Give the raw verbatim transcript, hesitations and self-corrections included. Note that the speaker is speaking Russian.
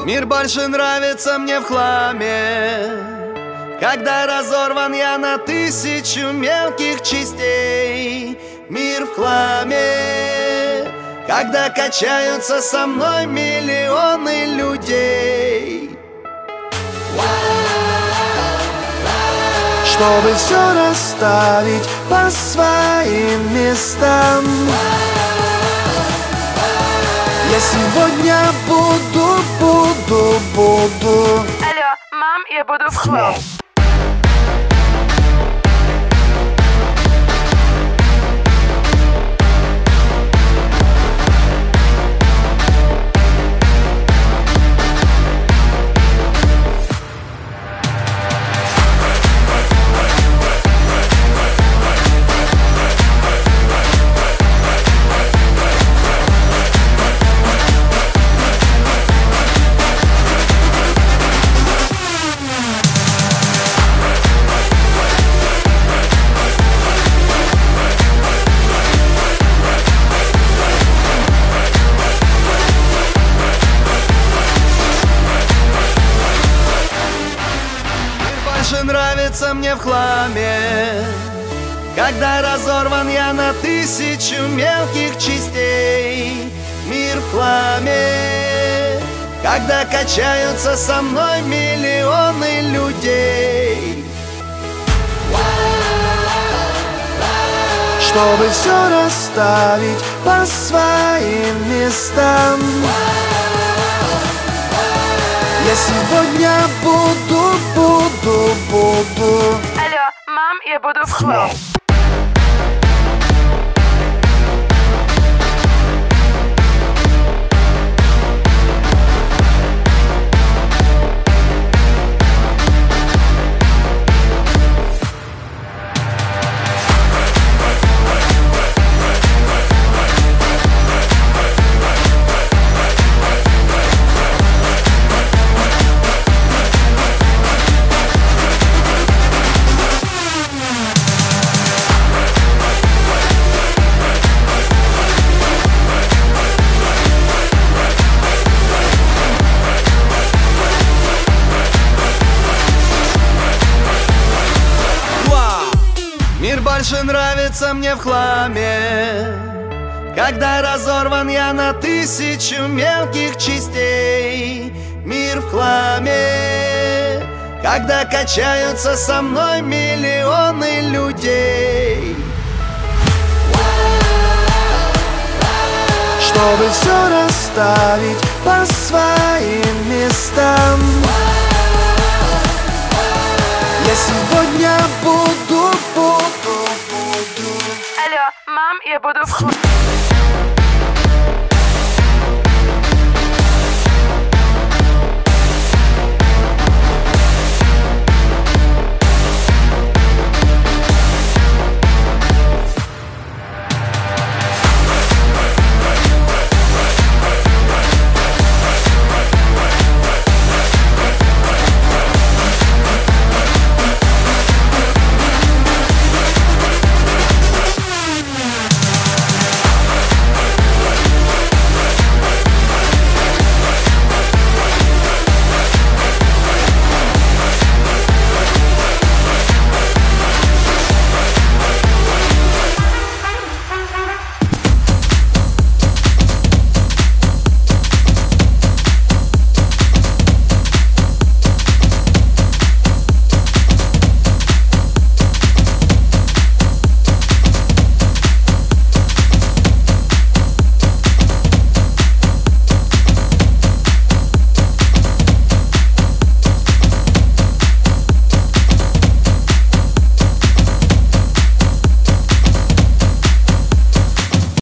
Мир больше нравится мне в хламе, когда разорван я на тысячу мелких частей. Мир в хламе, когда качаются со мной миллионы людей. Чтобы все расставить по своим местам, я сегодня буду, буду, буду. Алло, мам, я буду в хлам. Больше нравится мне в хламе, когда разорван я на тысячу мелких частей. Мир в хламе, когда качаются со мной миллионы людей. Чтобы все расставить по своим местам, я сегодня буду, буду, буду. Алло, мам, я буду в хлам. Мир больше нравится мне в хламе, когда разорван я на тысячу мелких частей. Мир в хламе, когда качаются со мной миллионы людей. Чтобы все расставить по своим местам, я сегодня буду, буду, буду. Алло, мам, я буду в хлам.